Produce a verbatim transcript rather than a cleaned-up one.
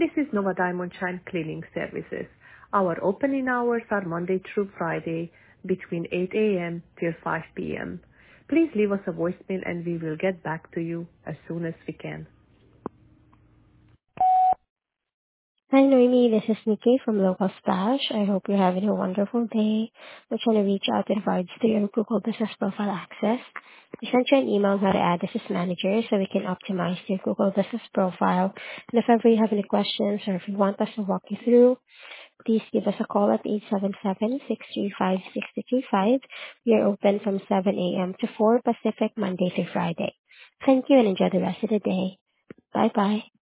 This is Nova Diamond Shine Cleaning Services. Our opening hours are Monday through Friday between eight a.m. till five p.m. Please leave us a voicemail and we will get back to you as soon as we can. Hi, Noemi. This is Nikki from Local Stash. I hope you're having a wonderful day. We're trying to reach out in regards to your Google Business Profile access. We sent you an email how to add this as manager so we can optimize your Google Business Profile. And if ever you have any questions or if you want us to walk you through, please give us a call at eight seven seven, six three five, six two two five. We are open from seven a.m. to four Pacific, Monday through Friday. Thank you and enjoy the rest of the day. Bye-bye.